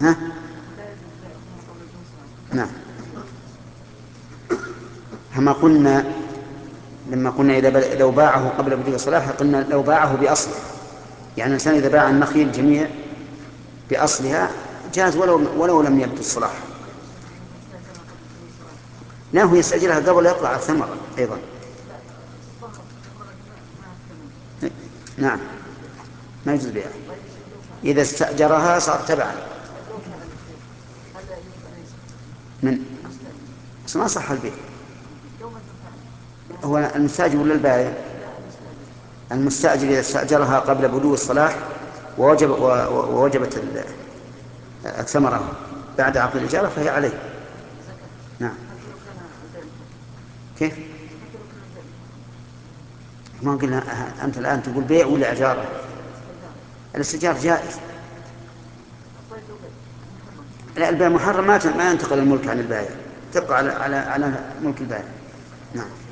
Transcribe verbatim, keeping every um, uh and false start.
ها؟ نعم. كما قلنا لما قلنا إذا بل... لو باعه قبل بدء الصلاة قلنا لو باعه بأصله، يعني الإنسان إذا باع النخيل الجميع بأصلها جاز ولو ولو لم يبدو الصلاح. لا، هو يستأجرها قبل يطلع الثمرة أيضا. نعم، ما يجوز بيعها. إذا استأجرها صار تبعا. من بس ما صح البيع. هو المستأجر ولا البائع؟ المستأجر إذا استأجرها قبل بدو الصلاح ووجب ووجبت الثمرة بعد عقد الإجارة فهي عليه. نعم. كيف؟ ما قلنا أنت الآن تقول بيع ولا إجارة؟ الاستئجار جائز. لا، البيع محرم، ما ما ينتقل الملك عن البائع، تبقى على على على ملك البائع. نعم.